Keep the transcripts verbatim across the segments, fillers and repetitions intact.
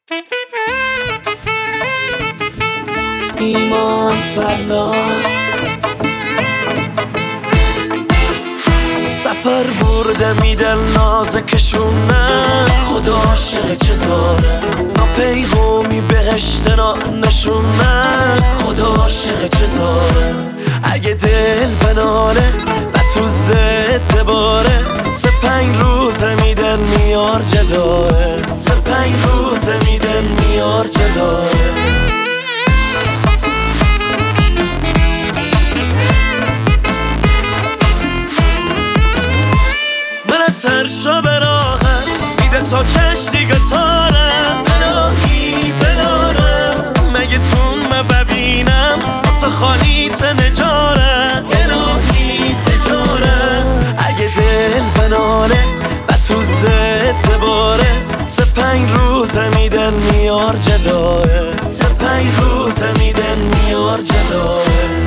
ایمان فلا سفر برده میدل نازکشونه خدا عاشق چزاره ناپیغومی بهشت نا نشونه خدا عاشق چزاره اگه دل بناله بسوزه دباره سه پنج روزه میدل میار جداه سه پنج روزه میدل میار جداه سرشا به راهه میده تا چش دیگه تاره الهی بناره مگه تون ببینم واسه خالیت نجاره الهی تجاره اگه دل بناله بسوزه دباره سه پنج روزه میدن میار جداه سه پنج روزه میدن میار جداه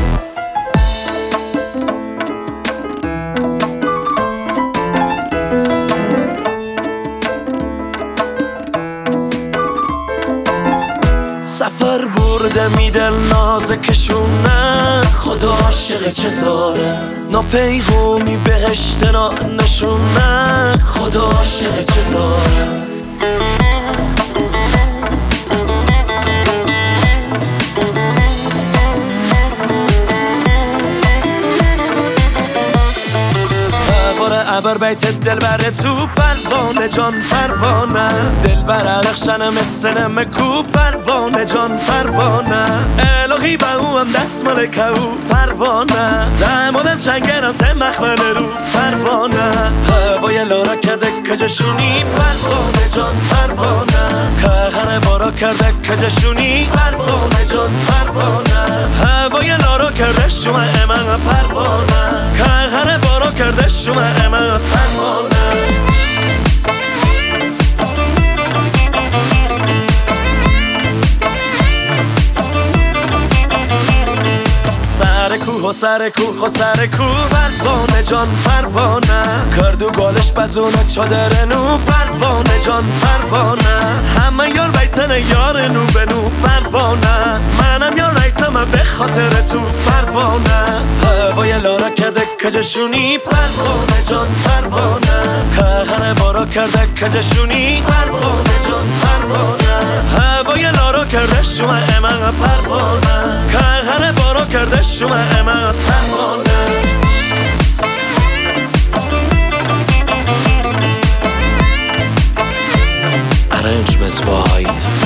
سفر برده میدل نازکشونه خدا عاشق چزاره ناپیغومی بهشت نا نشونه خدا عاشق چزاره ابر بیت دل بره تو پروانه جان پروانه دل بر رخشنه مثل نمکو پروانه جان پروانه الهی با او هم دست ملکه او پروانه دمادم چنگرم ته مخمل رو پروانه هوای لارا کرده کجشونی پروانه جان پروانه که بارا کرده کجشونی پروانه جان پروانه هوای لارا کرده شما امن پروانه که بارا کرده شما امن پروانه سر کوه و سر کوه و سر کوه پروانه جان پروانه کردو گالش بزونه چادر نو پروانه جان پروانه همه یار بیتن یار نو به نو پروانه منم یار نیتم به خاطر تو پروانه هوای لارا کرده کجشونی پروانه جان پروانه که بارا کرده کجشونی پروانه جان پروانه هوای لارا کرده شما امن پروانه که بارا کرده شما امن پروانه Arrangements by